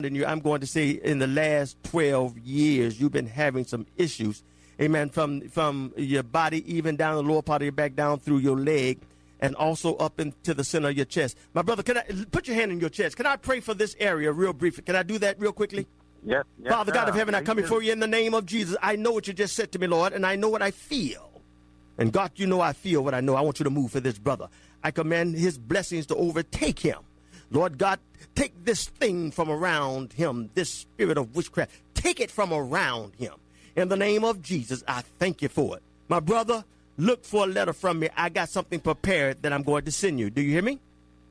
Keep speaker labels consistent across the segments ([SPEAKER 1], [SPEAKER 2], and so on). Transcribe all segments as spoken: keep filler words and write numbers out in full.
[SPEAKER 1] you, I'm going to say in the last twelve years, you've been having some issues, amen, from from your body, even down the lower part of your back, down through your leg, and also up into the center of your chest. My brother, can I put your hand in your chest? Can I pray for this area real briefly? Can I do that real quickly?
[SPEAKER 2] Yes, yes.
[SPEAKER 1] Father God of heaven, I come before you in the name of Jesus. I know what you just said to me, Lord, and I know what I feel. And God, you know I feel what I know. I want you to move for this brother. I command his blessings to overtake him. Lord God, take this thing from around him, this spirit of witchcraft. Take it from around him. In the name of Jesus, I thank you for it. My brother, look for a letter from me. I got something prepared that I'm going to send you. Do you hear me?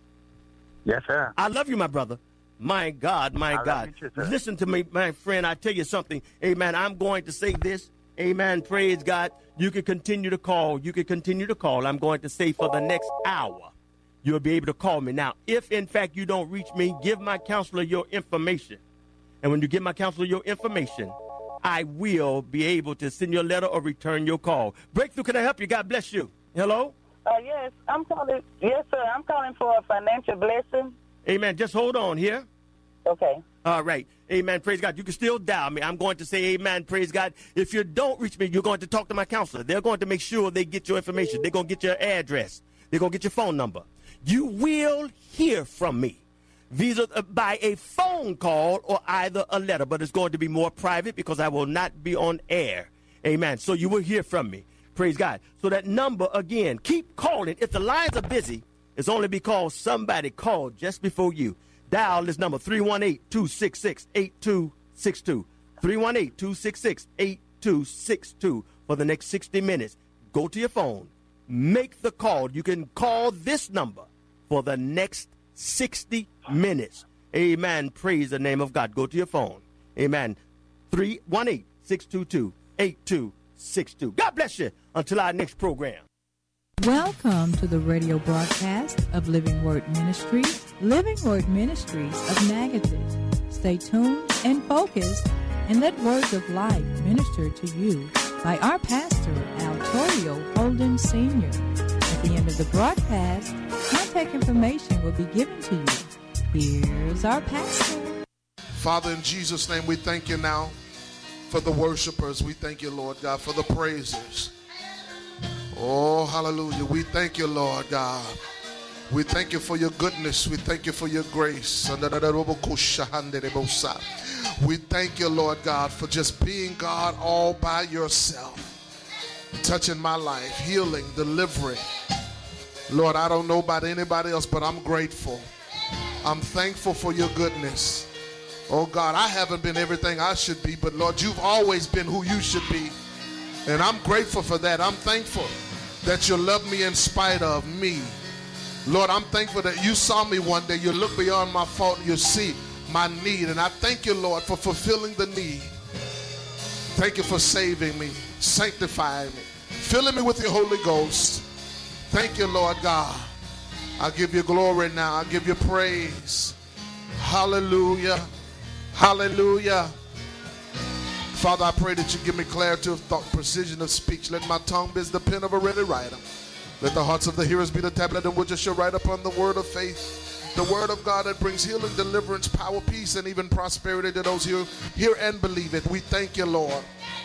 [SPEAKER 2] Yes, sir.
[SPEAKER 1] I love you, my brother. My God, my
[SPEAKER 2] I
[SPEAKER 1] God.
[SPEAKER 2] love you too, sir.
[SPEAKER 1] Listen to me, my friend. I tell you something. Amen. I'm going to say this. Amen. Praise God. You can continue to call. You can continue to call. I'm going to say for the next hour, you'll be able to call me. Now, if in fact you don't reach me, give my counselor your information. And when you give my counselor your information, I will be able to send you a letter or return your call. Breakthrough, can I help you? God bless you. Hello?
[SPEAKER 3] Uh, yes, I'm calling. Yes, sir. I'm calling for a financial blessing.
[SPEAKER 1] Amen. Just hold on here.
[SPEAKER 3] Okay.
[SPEAKER 1] All right. Amen. Praise God. You can still dial me. I'm going to say amen. Praise God. If you don't reach me, you're going to talk to my counselor. They're going to make sure they get your information. They're going to get your address. They're going to get your phone number. You will hear from me via uh, by a phone call or either a letter, but it's going to be more private because I will not be on air. Amen. So you will hear from me. Praise God. So that number, again, keep calling. If the lines are busy, it's only because somebody called just before you. Dial this number, three one eight, two six six, eight two six two. three one eight, two six six, eight two six two for the next sixty minutes. Go to your phone. Make the call. You can call this number for the next sixty minutes. Amen. Praise the name of God. Go to your phone. Amen. three one eight, six two two, eight two six two. God bless you until our next program.
[SPEAKER 4] Welcome to the radio broadcast of Living Word Ministries, Living Word Ministries of Natchitoches. Stay tuned and focused and let words of life minister to you by our pastor, Al Torrio Holden Senior At the end of the broadcast, contact information will be given to you. Here's our pastor.
[SPEAKER 5] Father, in Jesus' name, we thank you now for the worshipers. We thank you, Lord God, for the praisers. Oh, hallelujah. We thank you, Lord God. We thank you for your goodness. We thank you for your grace. We thank you, Lord God, for just being God all by yourself. Touching my life, healing, delivering. Lord, I don't know about anybody else, but I'm grateful. I'm thankful for your goodness. Oh God, I haven't been everything I should be, but Lord, you've always been who you should be. And I'm grateful for that. I'm thankful that you love me in spite of me. Lord, I'm thankful that you saw me one day. You look beyond my fault and you see my need. And I thank you, Lord, for fulfilling the need. Thank you for saving me, sanctifying me, filling me with your Holy Ghost. Thank you, Lord God. I give you glory now. I give you praise. Hallelujah. Hallelujah. Father, I pray that you give me clarity of thought, precision of speech. Let my tongue be as the pen of a ready writer. Let the hearts of the hearers be the tablet in which I shall write upon the word of faith, the word of God that brings healing, deliverance, power, peace, and even prosperity to those who hear and believe it. We thank you, Lord.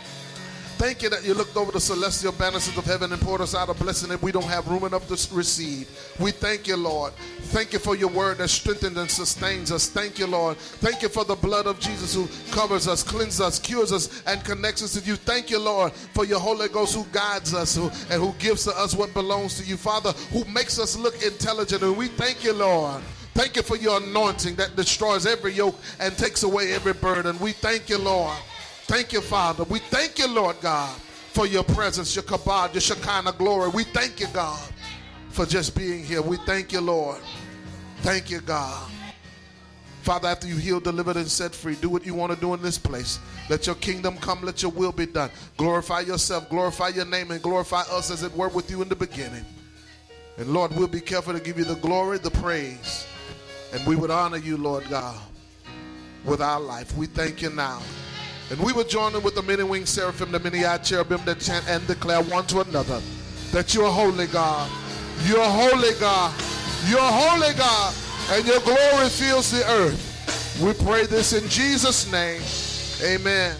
[SPEAKER 5] Thank you that you looked over the celestial banisters of heaven and poured us out a blessing that we don't have room enough to receive. We thank you, Lord. Thank you for your word that strengthens and sustains us. Thank you, Lord. Thank you for the blood of Jesus who covers us, cleanses us, cures us, and connects us to you. Thank you, Lord, for your Holy Ghost who guides us who, and who gives to us what belongs to you. Father, who makes us look intelligent. And we thank you, Lord. Thank you for your anointing that destroys every yoke and takes away every burden. We thank you, Lord. Thank you, Father. We thank you, Lord God, for your presence, your kabod, your Shekinah glory. We thank you, God, for just being here. We thank you, Lord. Thank you, God. Father, after you heal, delivered, and set free, do what you want to do in this place. Let your kingdom come. Let your will be done. Glorify yourself. Glorify your name and glorify us as it were with you in the beginning. And Lord, we'll be careful to give you the glory, the praise. And we would honor you, Lord God, with our life. We thank you now. And we will join in with the many-winged seraphim, the many-eyed cherubim that chant and declare one to another that you are holy, God. You are holy, God. You are holy, God. And your glory fills the earth. We pray this in Jesus' name. Amen.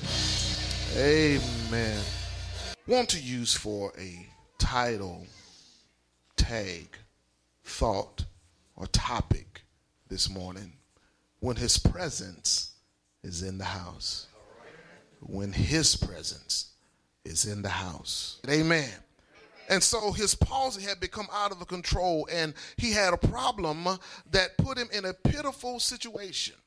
[SPEAKER 5] Amen. Want to use for a title, tag, thought, or topic this morning. When his presence is in the house. When his presence is in the house. Amen. And so his palsy had become out of control, and he had a problem that put him in a pitiful situation.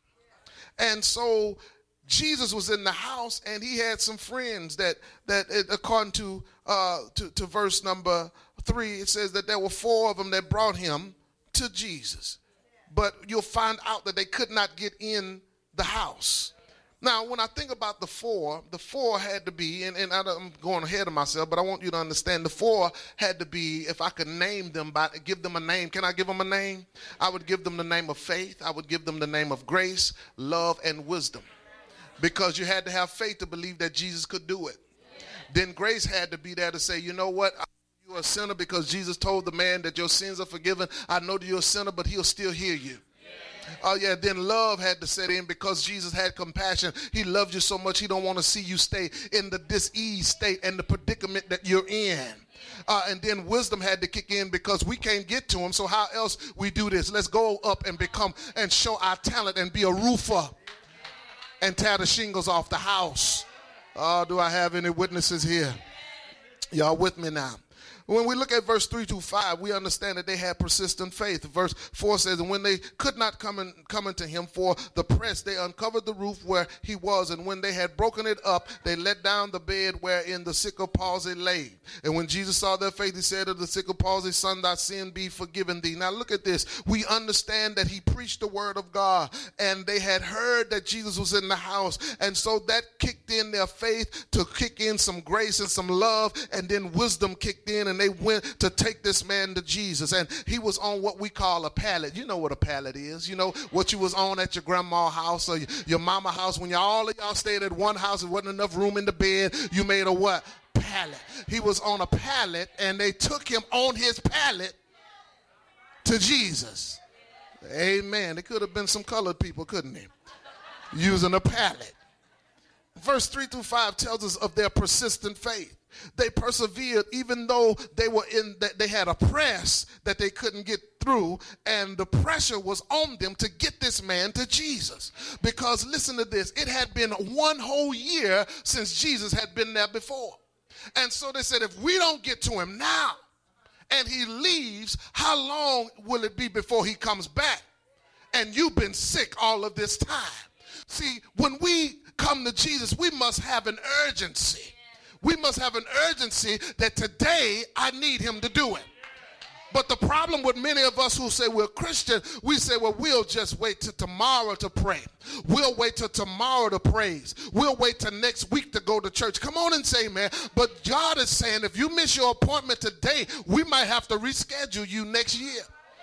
[SPEAKER 5] And so Jesus was in the house, and he had some friends that, that according to, uh, to, to verse number three, it says that there were four of them that brought him to Jesus. But you'll find out that they could not get in the house. Now, when I think about the four, the four had to be, and, and I'm going ahead of myself, but I want you to understand the four had to be, if I could name them, by give them a name. Can I give them a name? I would give them the name of faith. I would give them the name of grace, love, and wisdom. Because you had to have faith to believe that Jesus could do it. Then grace had to be there to say, you know what? I know you're a sinner because Jesus told the man that your sins are forgiven. I know that you're a sinner, but he'll still hear you. Oh, yeah, then love had to set in because Jesus had compassion. He loved you so much he don't want to see you stay in the dis-ease state and the predicament that you're in. Uh, and then wisdom had to kick in because we can't get to him. So how else we do this? Let's go up and become and show our talent and be a roofer and tear the shingles off the house. Oh, do I have any witnesses here? Y'all with me now? When we look at verse three to five, we understand that they had persistent faith. Verse four says, and when they could not come, in, come into him for the press, they uncovered the roof where he was. And when they had broken it up, they let down the bed wherein the sick of palsy lay. And when Jesus saw their faith, he said to the sick of palsy, son, thy sin be forgiven thee. Now look at this. We understand that he preached the word of God, and they had heard that Jesus was in the house. And so that kicked in their faith to kick in some grace and some love, and then wisdom kicked in, and they went to take this man to Jesus. And he was on what we call a pallet. You know what a pallet is. You know what you was on at your grandma's house or your mama house when y'all, all of y'all stayed at one house. There wasn't enough room in the bed. You made a what? Pallet. He was on a pallet, and they took him on his pallet to Jesus. Amen. It could have been some colored people, couldn't it? Using a pallet. Verse three through five tells us of their persistent faith. They persevered even though they were in that they had a press that they couldn't get through, and the pressure was on them to get this man to Jesus. Because listen to this, it had been one whole year since Jesus had been there before. And so they said, if we don't get to him now and he leaves, how long will it be before he comes back? And you've been sick all of this time. See, when we come to Jesus, we must have an urgency. We must have an urgency that today I need him to do it. But the problem with many of us who say we're Christian, we say, well, we'll just wait till tomorrow to pray. We'll wait till tomorrow to praise. We'll wait till next week to go to church. Come on and say, man. But God is saying, if you miss your appointment today, we might have to reschedule you next year.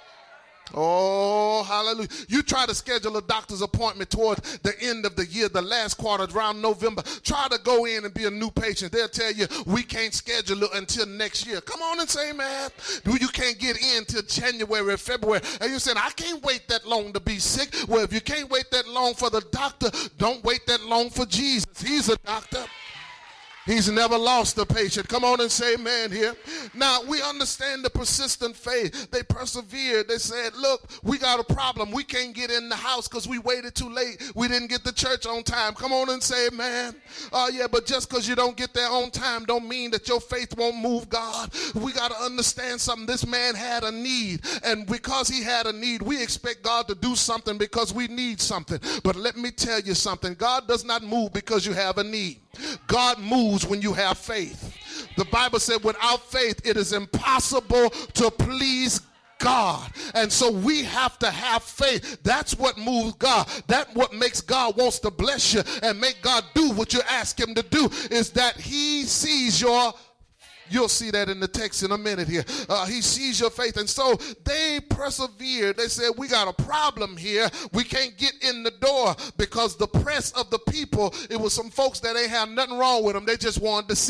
[SPEAKER 5] Oh, hallelujah. You try to schedule a doctor's appointment towards the end of the year, the last quarter, around November. Try to go in and be a new patient. They'll tell you, we can't schedule it until next year. Come on and say, man, you can't get in till January or February. And you're saying, I can't wait that long to be sick. Well, if you can't wait that long for the doctor, don't wait that long for Jesus. He's a doctor. He's never lost a patient. Come on and say amen here. Now, we understand the persistent faith. They persevered. They said, look, we got a problem. We can't get in the house because we waited too late. We didn't get to church on time. Come on and say amen. Oh, uh, yeah, but just because you don't get there on time don't mean that your faith won't move God. We got to understand something. This man had a need, and because he had a need, we expect God to do something because we need something. But let me tell you something. God does not move because you have a need. God moves when you have faith. The Bible said without faith it is impossible to please God. And so we have to have faith. That's what moves God. That's what makes God wants to bless you and make God do what you ask him to do, is that he sees your You'll see that in the text in a minute here. Uh, he sees your faith. And so they persevered. They said, we got a problem here. We can't get in the door because the press of the people, it was some folks that ain't had nothing wrong with them. They just wanted to see.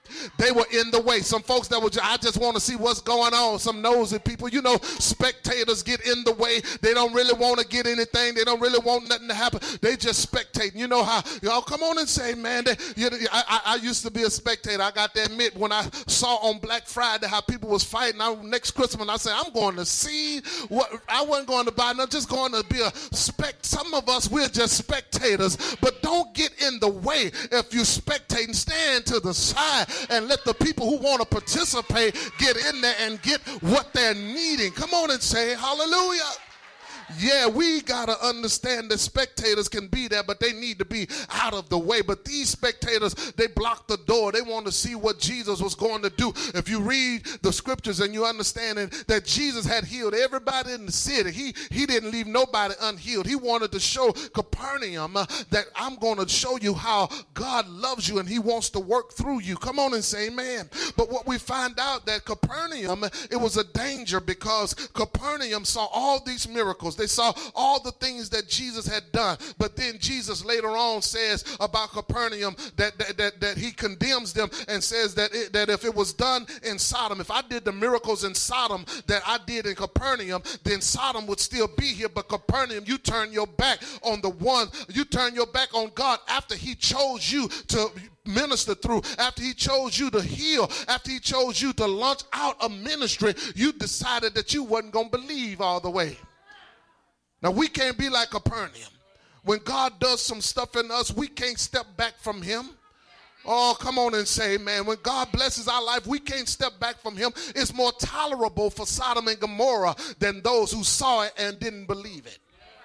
[SPEAKER 5] They were in the way. Some folks that were, just, I just want to see what's going on. Some nosy people. You know, spectators get in the way. They don't really want to get anything. They don't really want nothing to happen. They just spectate. You know how, y'all come on and say, man, they, you know, I, I, I used to be a spectator. I got to admit, when I saw on Black Friday how people was fighting, I, next Christmas, I said, I'm going to see what, I wasn't going to buy, no, just going to be a spec. Some of us, we're just spectators, but don't get in the way. If you spectate, and stand to the side and let the people who want to participate get in there and get what they're needing. Come on and say hallelujah. Yeah, we got to understand that spectators can be there, but they need to be out of the way. But these spectators, they blocked the door. They want to see what Jesus was going to do. If you read the scriptures and you understand that Jesus had healed everybody in the city, he, he didn't leave nobody unhealed. He wanted to show Capernaum uh, that I'm going to show you how God loves you and he wants to work through you. Come on and say amen. But what we find out that Capernaum, it was a danger because Capernaum saw all these miracles. They saw all the things that Jesus had done. But then Jesus later on says about Capernaum that, that, that, that he condemns them and says that, it, that if it was done in Sodom, if I did the miracles in Sodom that I did in Capernaum, then Sodom would still be here. But Capernaum, you turn your back on the one, you turn your back on God after he chose you to minister through, after he chose you to heal, after he chose you to launch out a ministry, you decided that you wasn't going to believe all the way. Now, we can't be like Capernaum. When God does some stuff in us, we can't step back from him. Oh, come on and say, man, when God blesses our life, we can't step back from him. It's more tolerable for Sodom and Gomorrah than those who saw it and didn't believe it.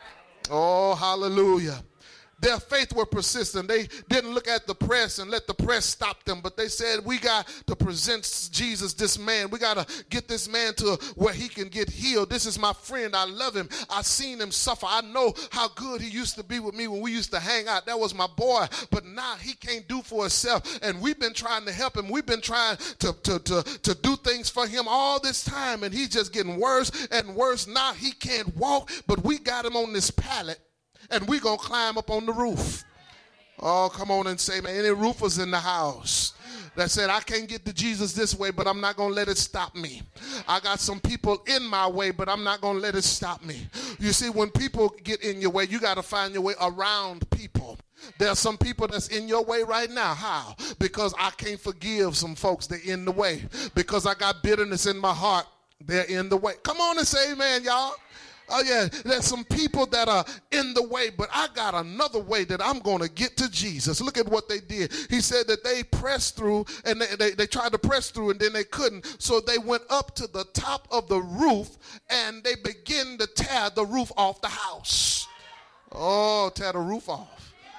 [SPEAKER 5] Oh, hallelujah. Their faith were persistent. They didn't look at the press and let the press stop them, but they said, we got to present Jesus, this man. We got to get this man to where he can get healed. This is my friend. I love him. I've seen him suffer. I know how good he used to be with me when we used to hang out. That was my boy, but now he can't do for himself, and we've been trying to help him. We've been trying to, to, to, to do things for him all this time, and he's just getting worse and worse. Now he can't walk, but we got him on this pallet, and we're going to climb up on the roof. Oh, come on and say, man, any roofers in the house that said, I can't get to Jesus this way, but I'm not going to let it stop me. I got some people in my way, but I'm not going to let it stop me. You see, when people get in your way, you got to find your way around people. There are some people that's in your way right now. How? Because I can't forgive some folks. They're in the way. Because I got bitterness in my heart. They're in the way. Come on and say amen, y'all. Oh, yeah, there's some people that are in the way, but I got another way that I'm going to get to Jesus. Look at what they did. He said that they pressed through, and they, they, they tried to press through, and then they couldn't. So they went up to the top of the roof, and they began to tear the roof off the house. Oh, tear the roof off.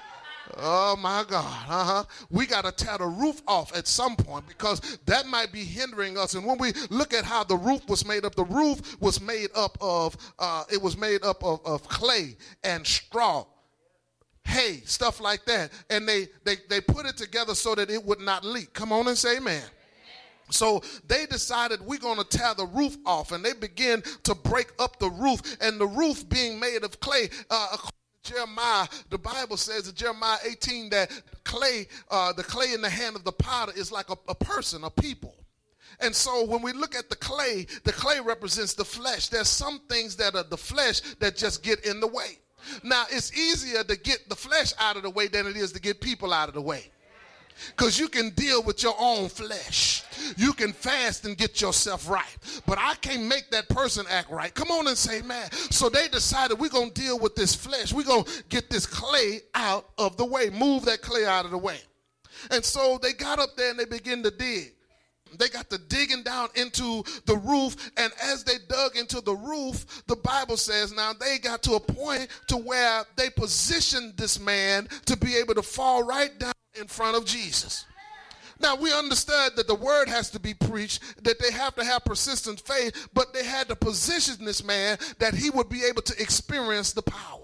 [SPEAKER 5] Oh, my God. Uh-huh. We got to tear the roof off at some point because that might be hindering us. And when we look at how the roof was made up, the roof was made up of, uh, it was made up of, of clay and straw, hay, stuff like that. And they, they, they put it together so that it would not leak. Come on and say amen. So they decided we're going to tear the roof off, and they began to break up the roof. And the roof being made of clay, uh, Jeremiah, the Bible says in Jeremiah eighteen that clay, uh, the clay in the hand of the potter is like a, a person, a people. And so when we look at the clay, the clay represents the flesh. There's some things that are the flesh that just get in the way. Now, it's easier to get the flesh out of the way than it is to get people out of the way. Because you can deal with your own flesh. You can fast and get yourself right. But I can't make that person act right. Come on and say, man. So they decided we're going to deal with this flesh. We're going to get this clay out of the way. Move that clay out of the way. And so they got up there and they began to dig. They got to digging down into the roof, and as they dug into the roof, the Bible says now they got to a point to where they positioned this man to be able to fall right down in front of Jesus. Now, we understood that the word has to be preached, that they have to have persistent faith, but they had to position this man that he would be able to experience the power.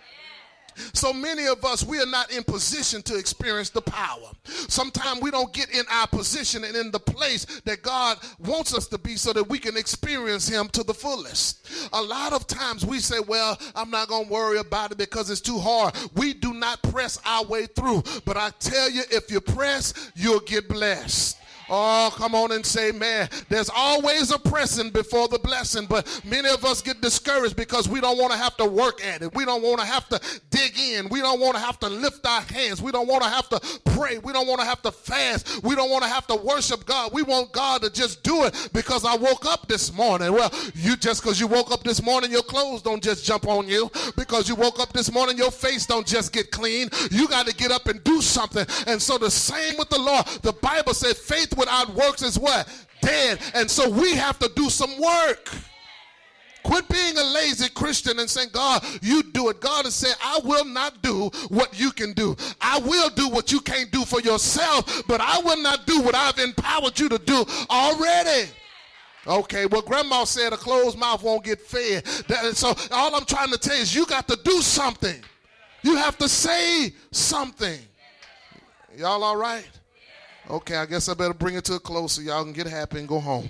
[SPEAKER 5] So many of us, we are not in position to experience the power. Sometimes we don't get in our position and in the place that God wants us to be so that we can experience him to the fullest. A lot of times we say, well, I'm not going to worry about it because it's too hard. We do not press our way through. But I tell you, if you press, you'll get blessed. Oh, come on and say, man, there's always a pressing before the blessing, but many of us get discouraged because we don't want to have to work at it. We don't want to have to dig in. We don't want to have to lift our hands. We don't want to have to pray. We don't want to have to fast. We don't want to have to worship God. We want God to just do it because I woke up this morning. Well, you just because you woke up this morning, your clothes don't just jump on you. Because you woke up this morning, your face don't just get clean. You got to get up and do something. And so the same with the Lord. The Bible said faith without works is what? Dead. And so we have to do some work. Quit being a lazy Christian and saying, God, you do it. God is saying, I will not do what you can do. I will do what you can't do for yourself, but I will not do what I've empowered you to do already. Okay, well, Grandma said a closed mouth won't get fed. That, so all I'm trying to tell you is you got to do something. You have to say something. Y'all all right? Okay, I guess I better bring it to a close so y'all can get happy and go home.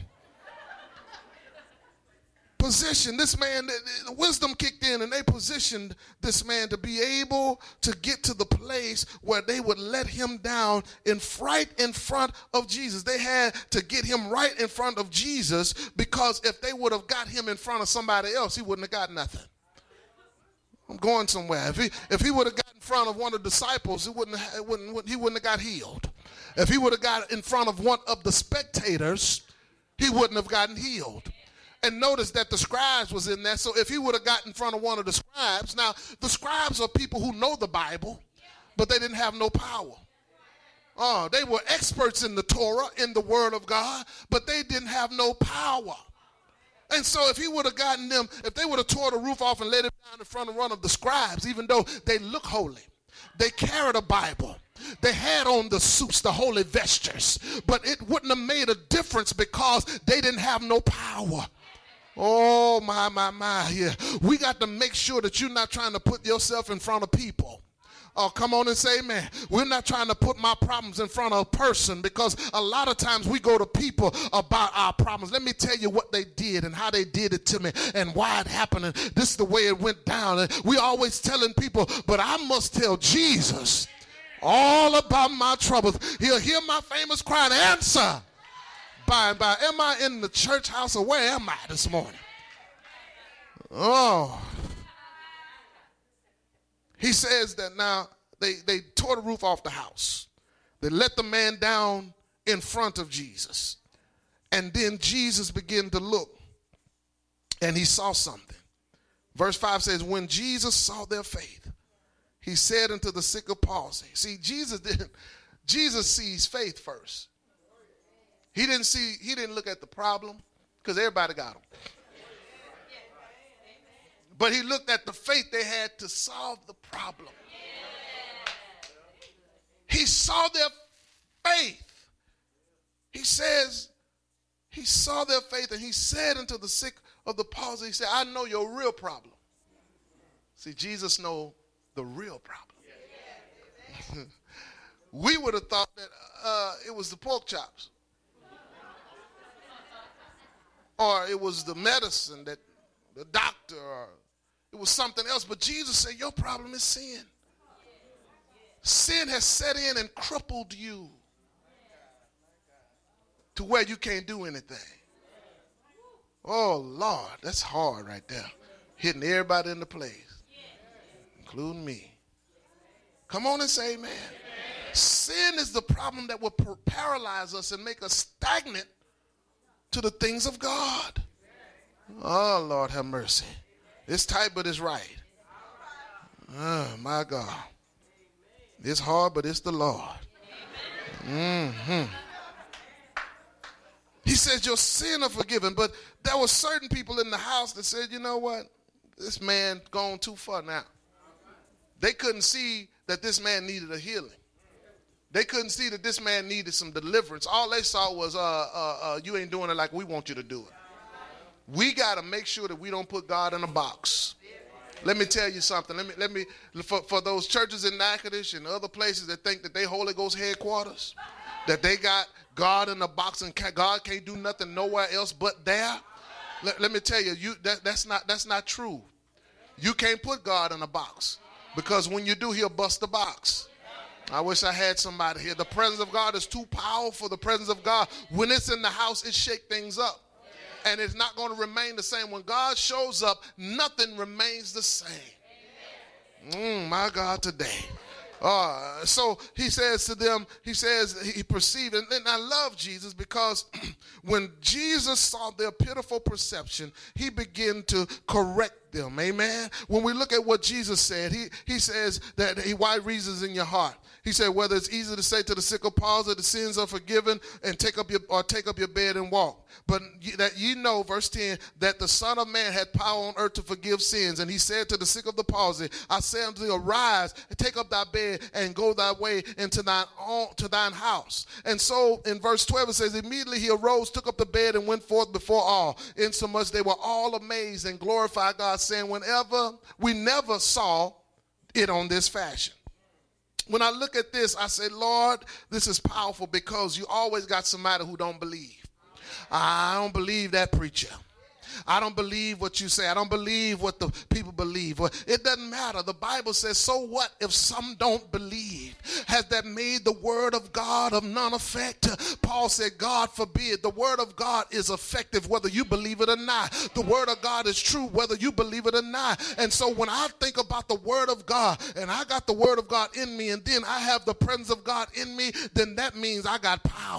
[SPEAKER 5] Position, this man, the wisdom kicked in and they positioned this man to be able to get to the place where they would let him down in right in front of Jesus. They had to get him right in front of Jesus because if they would have got him in front of somebody else, he wouldn't have got nothing. I'm going somewhere. If he if he would have got in front of one of the disciples, it wouldn't, it wouldn't, he wouldn't have got healed. If he would have got in front of one of the spectators, he wouldn't have gotten healed. And notice that the scribes was in there. So if he would have got in front of one of the scribes, now the scribes are people who know the Bible, but they didn't have no power. Oh, they were experts in the Torah, in the Word of God, but they didn't have no power. And so if he would have gotten them, if they would have tore the roof off and laid it down in front of one of the scribes, even though they look holy, they carried a Bible, they had on the suits, the holy vestures, but it wouldn't have made a difference because they didn't have no power. Oh, my, my, my, yeah. We got to make sure that you're not trying to put yourself in front of people. Oh, come on and say amen. We're not trying to put my problems in front of a person because a lot of times we go to people about our problems. Let me tell you what they did and how they did it to me and why it happened. And this is the way it went down. And we always telling people, but I must tell Jesus all about my troubles. He'll hear my famous cry and answer. By and by, am I in the church house or where am I this morning? Oh. He says that now they, they tore the roof off the house. They let the man down in front of Jesus. And then Jesus began to look and he saw something. Verse five says, when Jesus saw their faith, he said unto the sick of palsy. See, Jesus didn't, Jesus sees faith first. He didn't see, he didn't look at the problem because everybody got them. But he looked at the faith they had to solve the problem. He saw their faith. He says, he saw their faith and he said unto the sick of the palsy, he said, I know your real problem. See, Jesus knows the real problem. We would have thought that uh, it was the pork chops. Or it was the medicine that the doctor, or it was something else. But Jesus said, your problem is sin. Sin has set in and crippled you to where you can't do anything. Oh, Lord, that's hard right there. Hitting everybody in the place, including me. Come on and say amen. Amen. Sin is the problem that will paralyze us and make us stagnant to the things of God. Oh, Lord, have mercy. It's tight, but it's right. Oh, my God. It's hard, but it's the Lord. Mm-hmm. He says, your sin are forgiven. But there were certain people in the house that said, you know what? This man gone too far now. They couldn't see that this man needed a healing. They couldn't see that this man needed some deliverance. All they saw was, uh, uh, uh, you ain't doing it like we want you to do it. We got to make sure that we don't put God in a box. Let me tell you something. Let me, let me, for, for those churches in Natchitoches and other places that think that they Holy Ghost headquarters, that they got God in a box and God can't do nothing nowhere else but there. Let, let me tell you, you that, that's not that's not true. You can't put God in a box because when you do, he'll bust the box. I wish I had somebody here. The presence of God is too powerful. The presence of God, when it's in the house, it shakes things up. And it's not going to remain the same. When God shows up, nothing remains the same. Mm, my God, today. Uh, so he says to them, he says he perceived, and, and I love Jesus because when Jesus saw their pitiful perception, he began to correct them. Amen. When we look at what Jesus said, he, he says that he, why reasons in your heart. He said, whether it's easy to say to the sick or palsy, the sins are forgiven, and take up your or take up your bed and walk. But that ye know, verse ten, that the Son of Man had power on earth to forgive sins. And he said to the sick of the palsy, I say unto thee, arise, and take up thy bed, and go thy way into thine own, to thine house. And so in verse twelve it says, immediately he arose, took up the bed, and went forth before all, insomuch they were all amazed and glorified God, saying, whenever we never saw it on this fashion. When I look at this, I say, Lord, this is powerful because you always got somebody who don't believe. I don't believe that preacher. I don't believe what you say. I don't believe what the people believe. It doesn't matter. The Bible says, so what if some don't believe? Has that made the word of God of none effect? Paul said, God forbid. The word of God is effective whether you believe it or not. The word of God is true whether you believe it or not. And so when I think about the word of God, and I got the word of God in me, and then I have the presence of God in me, then that means I got power.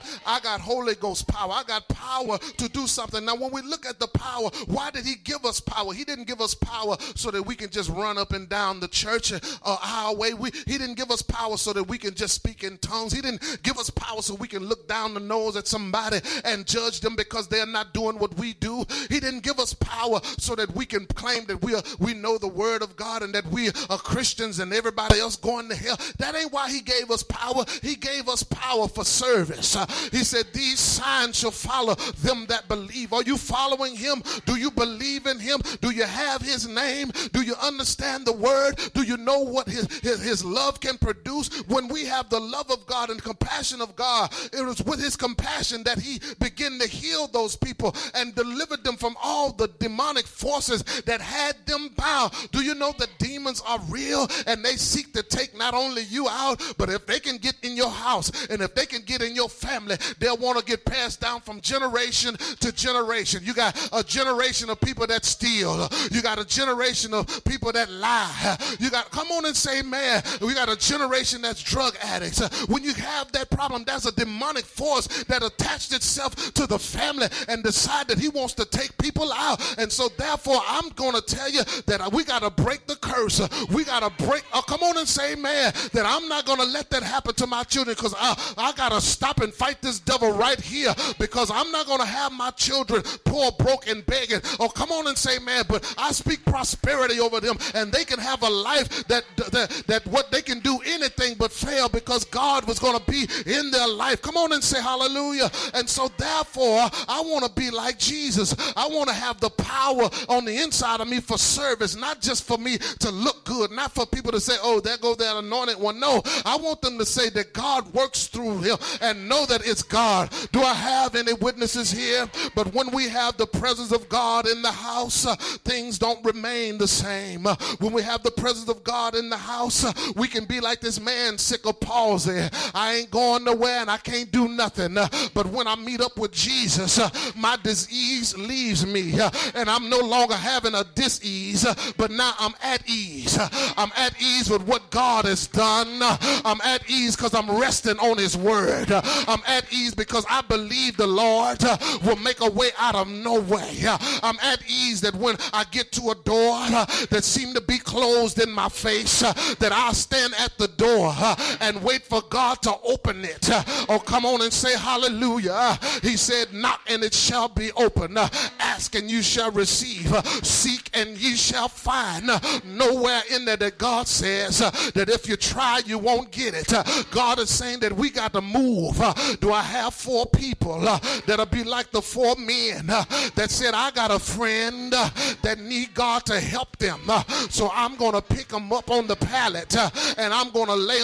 [SPEAKER 5] I got Holy Ghost power. I got power to do something. Now when we look at the power, why did he give us power? He didn't give us power so that we can just run up and down the church uh, our way. We, he didn't give us power so that we can just speak in tongues. He didn't give us power so we can look down the nose at somebody and judge them because they're not doing what we do. He didn't give us power so that we can claim that we are, we know the word of God and that we are Christians and everybody else going to hell. That ain't why he gave us power. He gave us power for service. Uh, he said, these signs shall follow them that believe. Are you following him? Do you believe in him? Do you have his name? Do you understand the word? Do you know what his, his, his love can produce? When we have the love of God and compassion of God, it was with his compassion that he began to heal those people and delivered them from all the demonic forces that had them bound. Do you know that demons are real and they seek to take not only you out, but if they can get in your house and if they can get in your family, they'll want to get passed down from generation to generation. You got a generation of people that steal. You got a generation of people that lie. You got, come on and say, man, we got a generation that's drug addicts. When you have that problem, that's a demonic force that attached itself to the family and decided he wants to take people out. And so therefore, I'm going to tell you that we got to break the curse. We got to break, oh, come on and say, man, that I'm not going to let that happen to my children because I, I got to stop and fight this devil right here because I'm not going to have my children poor, broke, and begging. Oh, come on and say, man, but I speak prosperity over them and they can have a life that, that, that what they can do anything but fail because God was going to be in their life. Come on and say hallelujah. And so therefore, I want to be like Jesus. I want to have the power on the inside of me for service, not just for me to look good, not for people to say, oh, there goes that anointed one. No, I want them to say that God works through him and know that it's God. Do I have any witnesses here? But when we have the presence of God in the house, uh, things don't remain the same. Uh, when we have the presence of God in the house, uh, we can be like this man sick of palsy. I ain't going nowhere and I can't do nothing. Uh, but when I meet up with Jesus, uh, my disease leaves me uh, and I'm no longer having a dis-ease, uh, but now I'm at ease. Uh, I'm at ease with what God has done. Uh, I'm at ease because I'm resting on his word. Uh, I'm at ease because I believe the Lord uh, will make a way out of no way. Uh, I'm at ease that when I get to a door uh, that seemed to be closed in my face, uh, that I'll stand at the door uh, and wait for God to open it. Uh, oh, come on and say hallelujah. Uh, he said, knock and it shall be open. Uh, ask and you shall receive. Uh, seek and ye shall find. Uh, nowhere in there that God says uh, that if you try, you won't get it. Uh, God is saying that we got to move. Uh, do I have four people uh, that'll be like the four men uh, that said, I got a friend uh, that need God to help them. Uh, so I'm going to pick them up on the pallet uh, and I'm going to lay them before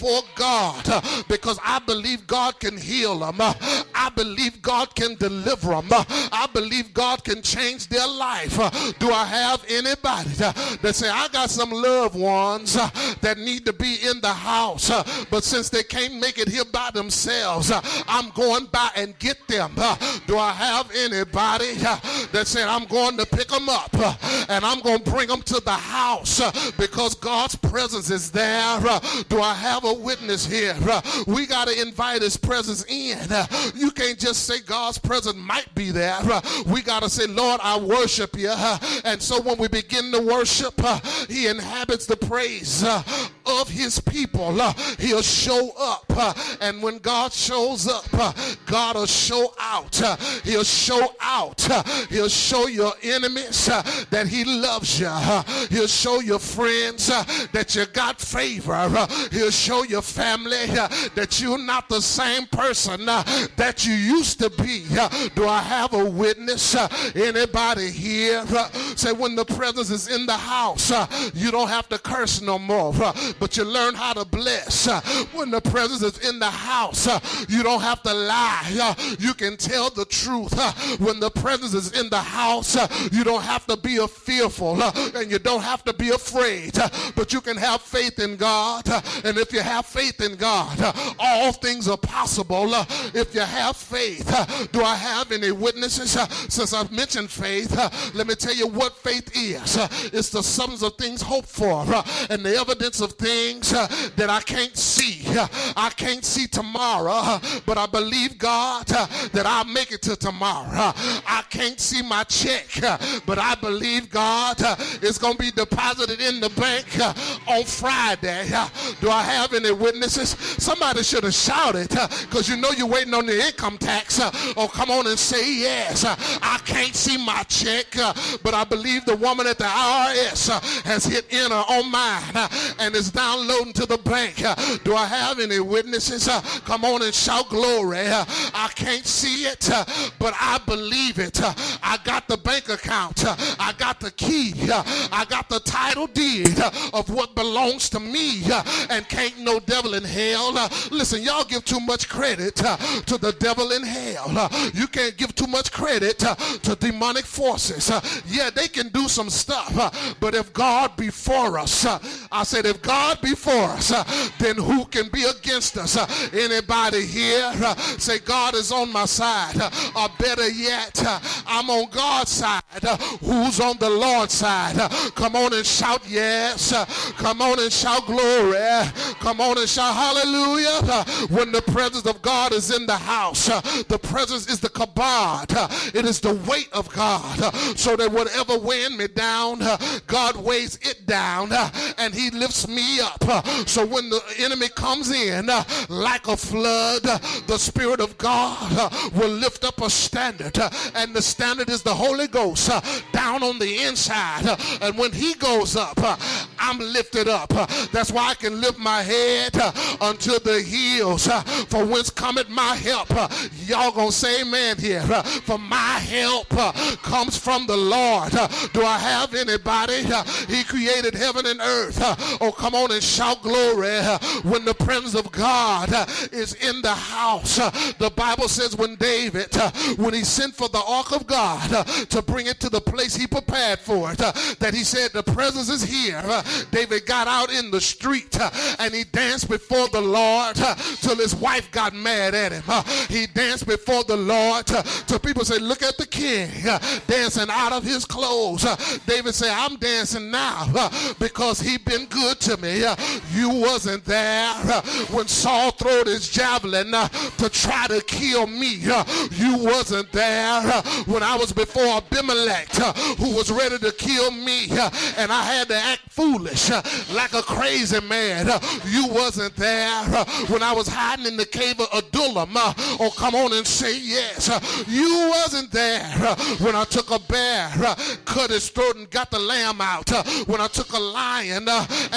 [SPEAKER 5] before God uh, because I believe God can heal them. Uh, I believe God can deliver them. Uh, I believe God can change their life. Uh, do I have anybody uh, that say, I got some loved ones uh, that need to be in the house, uh, but since they can't make it here by themselves, uh, I'm going by and get them. Uh, do I have anybody uh, that said, I'm going to pick them up uh, and I'm going to bring them to the house uh, because God's presence is there? Uh, do I have a witness here? Uh, we got to invite his presence in. Uh, you can't just say God's presence might be there. Uh, we got to say, Lord, I worship you. Uh, and so when we begin to worship, uh, he inhabits the praise uh, of his people. Uh, he'll show up. Uh, and when God shows up, uh, God will show out. Uh, he'll show out. Uh, he'll show your enemies uh, that he loves you. Uh, he'll show your friends uh, that you got favor. Uh, he'll show your family uh, that you're not the same person uh, that you used to be. Uh, do I have a witness? Uh, anybody here? Uh, say when the presence is in the house, uh, you don't have to curse no more, uh, but you learn how to bless. Uh, when the presence is in the house, uh, you don't have to lie. Uh, you can tell the truth. Uh, when the presence is in the house, uh, you don't have to be a fearful uh, and you don't have to be afraid, uh, but you can have faith in God. Uh, and if you have faith in God, uh, all things are possible. Uh, if you have faith, uh, do I have any witnesses? Uh, since I've mentioned faith, uh, let me tell you what faith is. Uh, it's the substance of things hoped for uh, and the evidence of things uh, that I can't see. Uh, I can't see tomorrow, uh, but I believe God uh, that I'll make it to tomorrow. Uh, I can't see my check, uh, but I believe God uh, is going to be deposited in the bank uh, on Friday. Uh, do I have any witnesses? Somebody should have shouted because uh, you know you're waiting on the income tax. Uh, oh, come on and say yes. Uh, I can't see my check, uh, but I believe the woman at the I R S uh, has hit enter on mine uh, and is downloading to the bank. Uh, do I have any witnesses? Uh, come on and shout glory. Uh, I can't see it, uh, but I believe it. Uh, I got the bank account. Uh, I got the key. Uh, I got the title deed uh, of what belongs to me, uh, and can't no devil in hell. Uh, listen, y'all give too much credit uh, to the devil in hell. Uh, you can't give too much credit uh, to demonic forces. Uh, yeah, they can do some stuff, uh, but if God be for us, uh, I said if God be for us, uh, then who can be against us? Uh, anybody here uh, say God is on my side, uh, or better yet, uh, I'm on God's side. Uh, who's on the Lord's side? Uh, come on and shout yes. Uh, come on and shout glory. Come on and shout hallelujah. Uh, when the presence of God is in the house, uh, the presence is the kabod. Uh, it is the weight of God. Uh, so that whatever weighing me down, uh, God weighs it down uh, and he lifts me up. Uh, so when the enemy comes in uh, like a flood, uh, the Spirit of God uh, will lift up a standard, uh, and the standard is the Holy Ghost uh, down on the inside. Uh, and when he goes up, uh, I'm lifted up. Uh, that's why I can lift my head uh, unto the hills, uh, for whence cometh my help. Uh, y'all gonna say amen here. Uh, for my help uh, comes from the Lord. Uh, do I have anybody? Uh, he created heaven and earth. Uh, oh, come on and shout glory. Uh, when the presence of God uh, is in the house, uh, the Bible says when David, uh, when he sent for the ark of God uh, to bring it to the place he prepared for it, uh, that he said the presence is here. Uh, David got out in the street uh, and he danced before the Lord uh, till his wife got mad at him. Uh, he danced before the Lord uh, till people say, look at the king uh, dancing out of his clothes. Uh, David said, I'm dancing now uh, because he been good to me. Uh, you wasn't there uh, when Saul throwed his javelin uh, to try to kill me. Uh, you wasn't there uh, when I was before Abimelech uh, who was ready to kill me uh, and I had to act foolish uh, like a crazy man. Uh, you wasn't there uh, when I was hiding in the cave of Adullam. Uh, oh, come on and say yes. Uh, you wasn't there uh, when I took a bear, uh, cut his throat and got the lamb out. Uh, when I took a lion uh, and delivered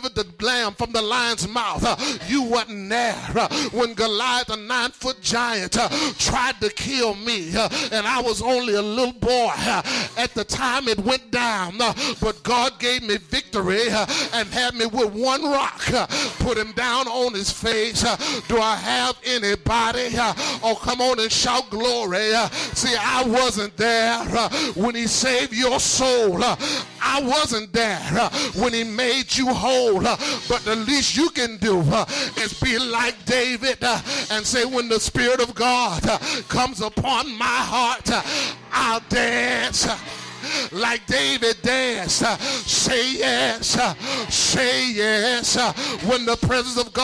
[SPEAKER 5] delivered the lamb from the lion's mouth. Uh, you wasn't there uh, when Goliath, a nine-foot giant, uh, tried to kill me, uh, and I was only a little boy. Uh, at the time it went down, uh, but God gave me victory uh, and had me with one rock, uh, put him down on his face. Uh, do I have anybody? Uh, oh, come on and shout glory. Uh, see, I wasn't there uh, when he saved your soul. Uh, I wasn't there uh, when he made you whole. Uh, but the least you can do uh, is be like David uh, and say, when the Spirit of God uh, comes upon my heart, uh, I'll dance. Uh, like David danced. Uh, say yes. Uh, say yes. Uh, when the presence of God